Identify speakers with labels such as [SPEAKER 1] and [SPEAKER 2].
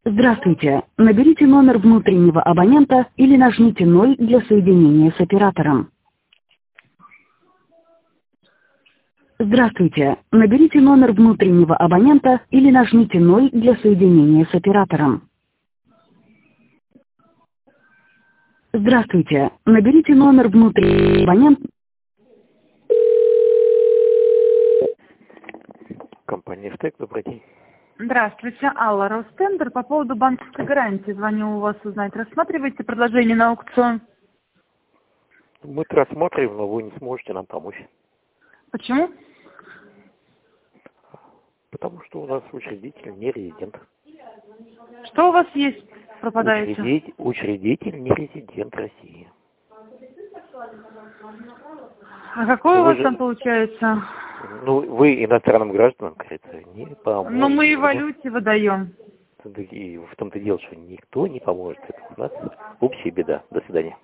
[SPEAKER 1] Здравствуйте. Наберите номер внутреннего абонента или нажмите 0 для соединения с оператором. Здравствуйте. Наберите номер внутреннего абонента или нажмите 0 для соединения с оператором. Здравствуйте. Наберите номер внутреннего абонента.
[SPEAKER 2] Компания «Штек», добрый день.
[SPEAKER 3] Здравствуйте, Алла, Ростендер. По поводу банковской гарантии звоню у вас узнать. Рассматриваете предложение на аукцион?
[SPEAKER 2] Мы-то рассматриваем, но вы не сможете нам помочь.
[SPEAKER 3] Почему?
[SPEAKER 2] Потому что у нас учредитель не резидент.
[SPEAKER 3] Что у вас есть, пропадаете?
[SPEAKER 2] Учредитель не резидент России.
[SPEAKER 3] А какой у вас там получается?
[SPEAKER 2] Ну, вы иностранным гражданам, кажется, не поможете.
[SPEAKER 3] Ну, мы и в валюте выдаем.
[SPEAKER 2] И в том-то дело, что никто не поможет. Это у нас общая беда. До свидания.